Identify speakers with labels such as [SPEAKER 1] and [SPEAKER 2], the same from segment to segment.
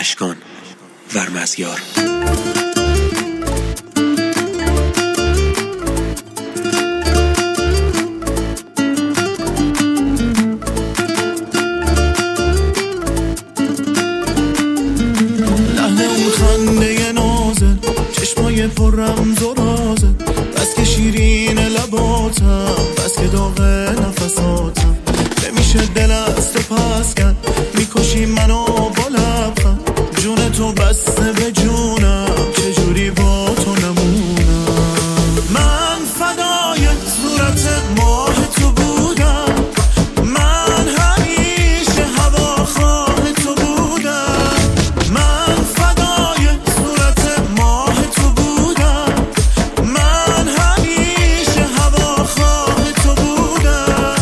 [SPEAKER 1] اشکان ورمزیار.
[SPEAKER 2] لحن اون خنده نازه، چشمای پر رمز و رازه، بس که شیرین لباتم، بس که داغ نفساتم. نمیشه دل از تو پس کرد، میکشی منو با لبخند. جون تو بسته به جونم، چجوری با تو نمونم. من فدای صورت ماه تو بودم، من همیشه هواخواه تو بودم. من فدای صورت ماه تو بودم، من همیشه هواخواه تو بودم.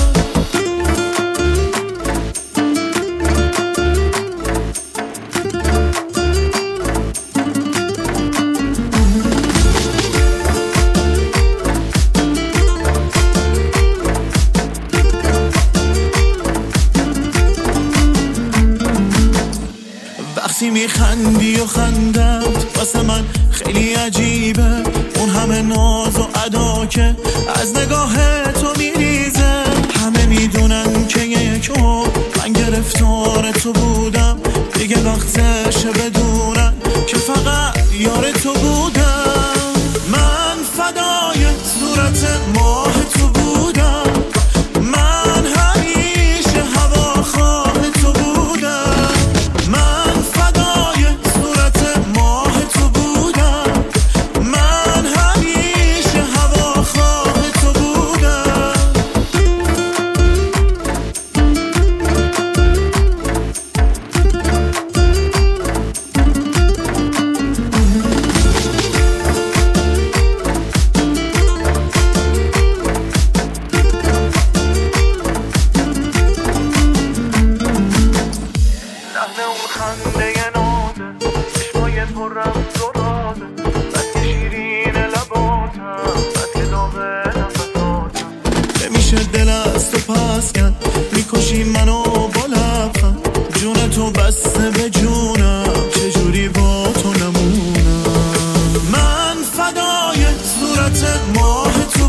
[SPEAKER 2] وقتی میخندی و خندت واسه من خیلی عجیبه، اون همه ناز و ادا که از نگاه تو میریزه. همه میدونن که یک من گرفتار تو بودم، دیگه وقتشه بدونن که فقط یار تو بودم. من فدای صورت ماه تو بودم، من همیشه هواخواه تو بودم. من فدای صورت ماه تو بودم، من همیشه هواخواه تو بودم. لحن اون خنده نازه، چشمای پر رمز و رازه، بس که شیرین لباتم، بس که داغ نفساتم. نمیشه دل از تو پس کرد، میکشی منو با لبخند. جون تو بسته به جونم، چجوری با تو نمونم. من فدای صورت ماه تو